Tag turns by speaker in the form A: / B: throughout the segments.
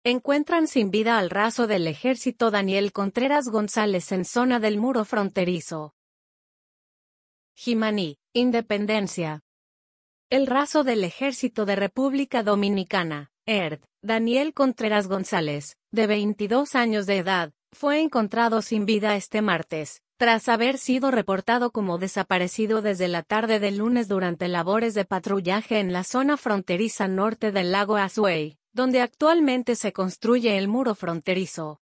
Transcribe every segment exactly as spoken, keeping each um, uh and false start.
A: Encuentran sin vida al raso del ejército Daniel Contreras González en zona del muro fronterizo. Jimaní, Independencia. El raso del ejército de República Dominicana, E R D, Daniel Contreras González, de veintidós años de edad, fue encontrado sin vida este martes, tras haber sido reportado como desaparecido desde la tarde del lunes durante labores de patrullaje en la zona fronteriza norte del lago Azuay, donde actualmente se construye el muro fronterizo.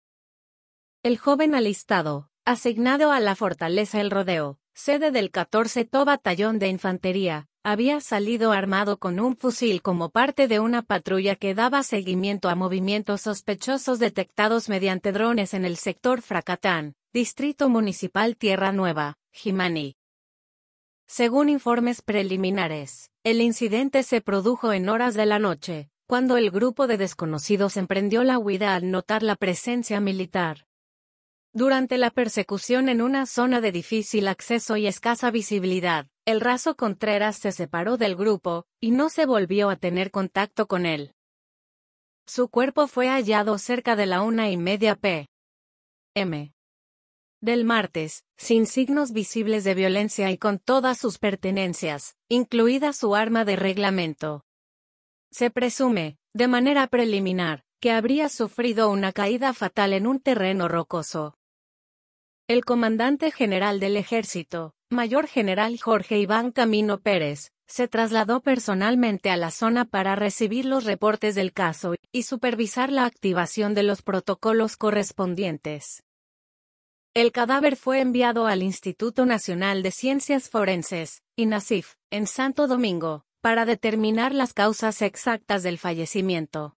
A: El joven alistado, asignado a la Fortaleza El Rodeo, sede del catorceavo Batallón de Infantería, había salido armado con un fusil como parte de una patrulla que daba seguimiento a movimientos sospechosos detectados mediante drones en el sector Fracatán, Distrito Municipal Tierra Nueva, Jimaní. Según informes preliminares, el incidente se produjo en horas de la noche, cuando el grupo de desconocidos emprendió la huida al notar la presencia militar. Durante la persecución en una zona de difícil acceso y escasa visibilidad, el raso Contreras se separó del grupo, y no se volvió a tener contacto con él. Su cuerpo fue hallado cerca de la una y media p. m. del martes, sin signos visibles de violencia y con todas sus pertenencias, incluida su arma de reglamento. Se presume, de manera preliminar, que habría sufrido una caída fatal en un terreno rocoso. El comandante general del ejército, Mayor General Jorge Iván Camino Pérez, se trasladó personalmente a la zona para recibir los reportes del caso y supervisar la activación de los protocolos correspondientes. El cadáver fue enviado al Instituto Nacional de Ciencias Forenses, INACIF, en Santo Domingo, para determinar las causas exactas del fallecimiento.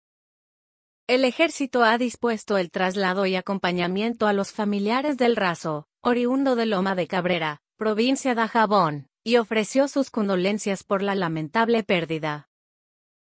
A: El ejército ha dispuesto el traslado y acompañamiento a los familiares del raso, oriundo de Loma de Cabrera, provincia de Dajabón, y ofreció sus condolencias por la lamentable pérdida.